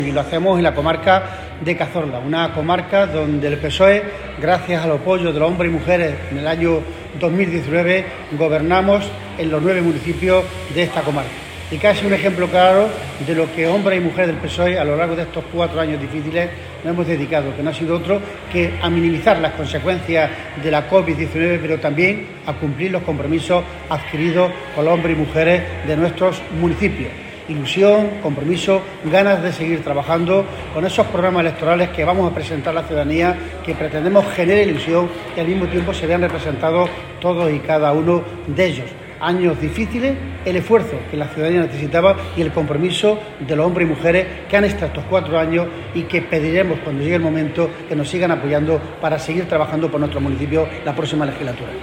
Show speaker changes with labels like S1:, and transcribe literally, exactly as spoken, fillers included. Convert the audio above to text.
S1: Y lo hacemos en la comarca de Cazorla, una comarca donde el P S O E, gracias al apoyo de los hombres y mujeres en el año dos mil diecinueve, gobernamos en los nueve municipios de esta comarca. Y casi un ejemplo claro de lo que hombres y mujeres del P S O E a lo largo de estos cuatro años difíciles nos hemos dedicado, que no ha sido otro que a minimizar las consecuencias de la COVID diecinueve, pero también a cumplir los compromisos adquiridos con los hombres y mujeres de nuestros municipios. Ilusión, compromiso, ganas de seguir trabajando con esos programas electorales que vamos a presentar a la ciudadanía, que pretendemos generar ilusión y al mismo tiempo se vean representados todos y cada uno de ellos. Años difíciles, el esfuerzo que la ciudadanía necesitaba y el compromiso de los hombres y mujeres que han estado estos cuatro años y que pediremos cuando llegue el momento que nos sigan apoyando para seguir trabajando por nuestro municipio la próxima legislatura.